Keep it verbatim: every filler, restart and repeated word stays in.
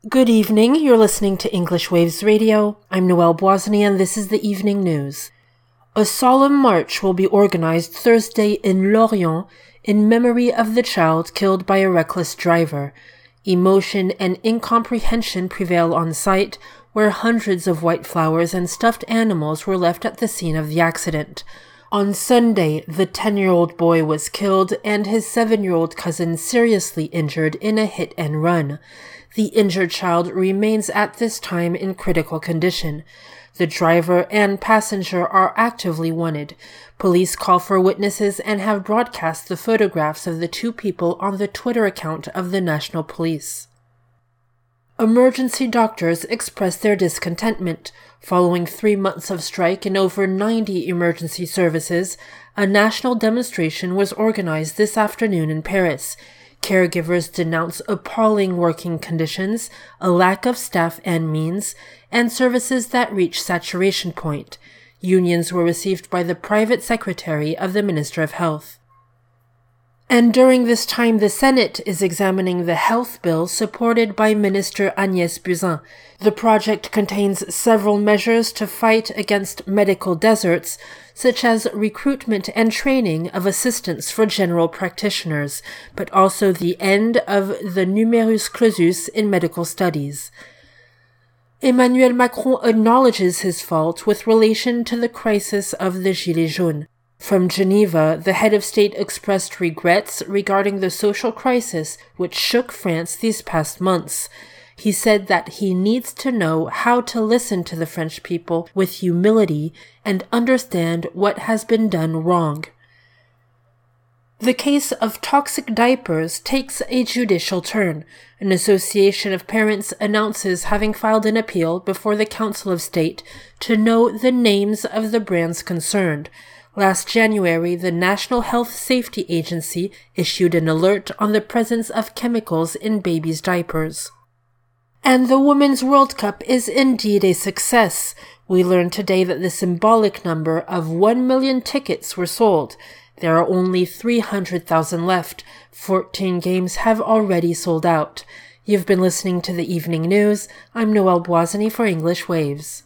Good evening, you're listening to English Waves Radio. I'm Noelle Boisny and this is the evening news. A solemn march will be organized Thursday in Lorient in memory of the child killed by a reckless driver. Emotion and incomprehension prevail on site, where hundreds of white flowers and stuffed animals were left at the scene of the accident. On Sunday, the ten-year-old boy was killed and his seven-year-old cousin seriously injured in a hit and run. The injured child remains at this time in critical condition. The driver and passenger are actively wanted. Police call for witnesses and have broadcast the photographs of the two people on the Twitter account of the National Police. Emergency doctors express their discontentment. Following three months of strike in over ninety emergency services, a national demonstration was organized this afternoon in Paris. Caregivers denounce appalling working conditions, a lack of staff and means, and services that reach saturation point. Unions were received by the private secretary of the Minister of Health. And during this time, the Senate is examining the health bill supported by Minister Agnès Buzyn. The project contains several measures to fight against medical deserts, such as recruitment and training of assistants for general practitioners, but also the end of the numerus clausus in medical studies. Emmanuel Macron acknowledges his fault with relation to the crisis of the Gilets jaunes. From Geneva, the head of state expressed regrets regarding the social crisis which shook France these past months. He said that he needs to know how to listen to the French people with humility and understand what has been done wrong. The case of toxic diapers takes a judicial turn. An association of parents announces having filed an appeal before the Council of State to know the names of the brands concerned. Last January, the National Health Safety Agency issued an alert on the presence of chemicals in babies' diapers. And the Women's World Cup is indeed a success. We learned today that the symbolic number of one million tickets were sold. There are only three hundred thousand left. fourteen games have already sold out. You've been listening to the evening news. I'm Noelle Boisny for English Waves.